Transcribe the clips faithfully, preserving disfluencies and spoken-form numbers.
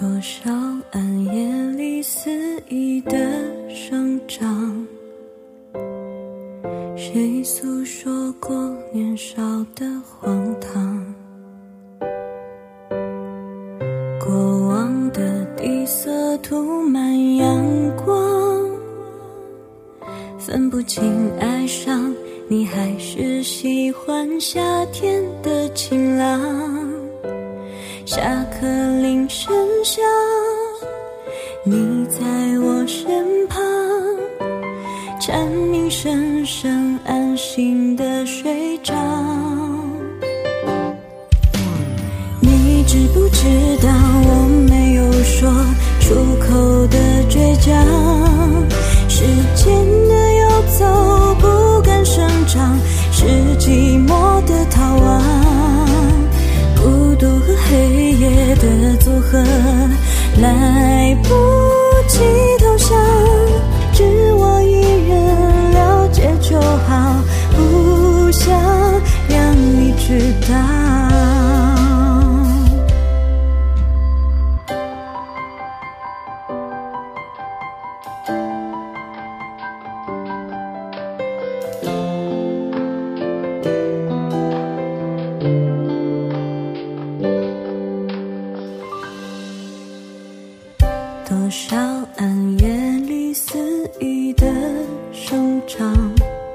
多少暗夜里肆意的生长，谁诉说过年少的荒唐？过往的底色涂满阳光，分不清哀伤，你还是喜欢夏天的晴朗。下课铃声响，你在我身旁，蝉鸣声声安心的睡着。你知不知道我没有说出口的倔强，时间的游走不敢声张，是寂寞的逃亡，孤独和黑夜的组合，来不及投降，只我一人了解就好，不想让你知道。多少暗夜里肆意的生长，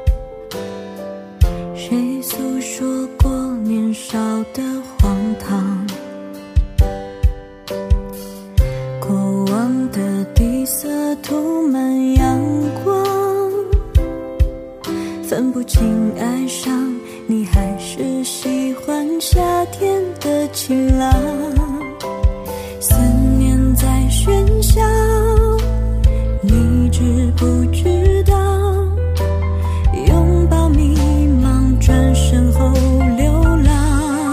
谁诉说过年少的荒唐？过往的底色涂满阳光，分不清哀伤，你还是喜欢夏天的晴朗。思念在喧嚣，你知不知道，拥抱迷茫，转身后流浪，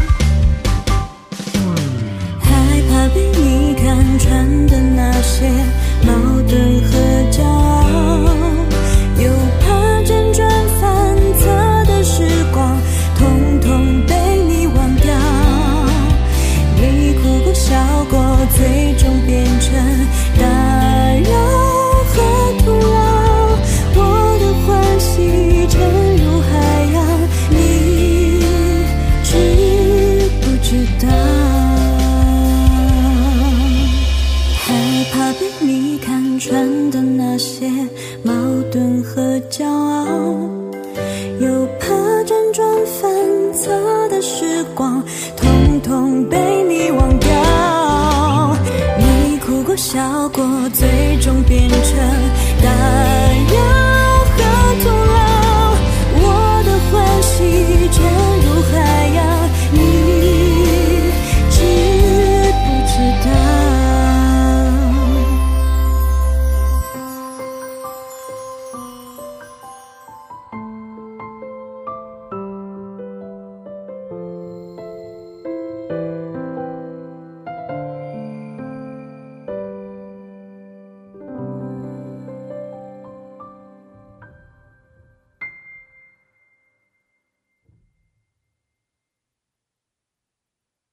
害怕被你看穿的那些矛盾和骄傲，又怕辗转反侧的时光统统被你忘掉。你哭过笑过，最终变成打扰和徒劳，我的欢喜沉入海洋，你知不知道？害怕被你看穿的那些矛盾和骄傲，又怕辗转反侧的时光统统被你忘掉。你哭过笑过，最终变成大